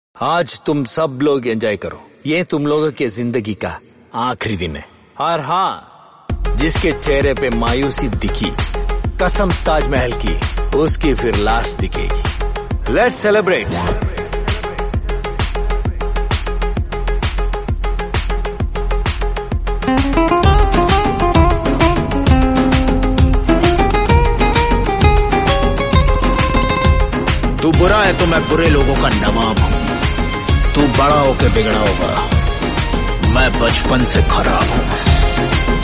आज तुम सब लोग एंजॉय करो, ये तुम लोगों के जिंदगी का आखिरी दिन है। और हाँ, जिसके चेहरे पे मायूसी दिखी कसम ताजमहल की, उसकी फिर लाश दिखेगी। Let's celebrate. तू बुरा है तो मैं बुरे लोगों का नवाब हूँ। तू बड़ा होके बिगड़ा होगा, मैं बचपन से खराब हूँ।